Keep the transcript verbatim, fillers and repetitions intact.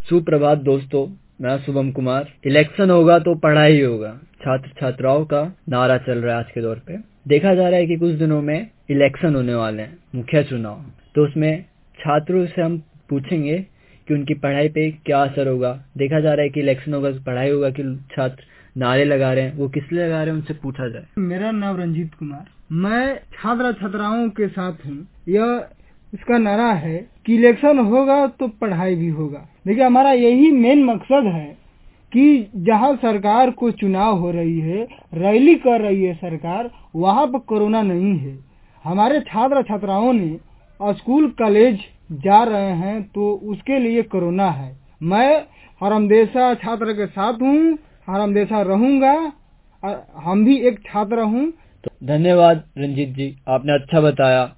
सुप्रभात दोस्तों, मैं शुभम कुमार। इलेक्शन होगा तो पढ़ाई होगा, छात्र छात्राओं का नारा चल रहा है आज के दौर पे। देखा जा रहा है कि कुछ दिनों में इलेक्शन होने वाले हैं, मुखिया चुनाव। तो उसमें छात्रों से हम पूछेंगे कि उनकी पढ़ाई पे क्या असर होगा। देखा जा रहा है कि इलेक्शन होगा तो पढ़ाई होगा कि छात्र नारे लगा रहे हैं, वो किस लिए लगा रहे हैं, उनसे पूछा जाए। मेरा नाम रंजीत कुमार, मैं छात्र छात्राओं के साथ हूँ। यह इसका नारा है कि इलेक्शन होगा तो पढ़ाई भी होगा। देखिए, हमारा यही मेन मकसद है कि जहाँ सरकार को चुनाव हो रही है, रैली कर रही है सरकार, वहाँ पर कोरोना नहीं है। हमारे छात्र छात्राओं ने स्कूल कॉलेज जा रहे हैं तो उसके लिए कोरोना है। मैं हरमदेसा छात्र के साथ हूँ, हरमदेसा रहूंगा, हम भी एक छात्र हूँ। तो धन्यवाद रंजीत जी, आपने अच्छा बताया।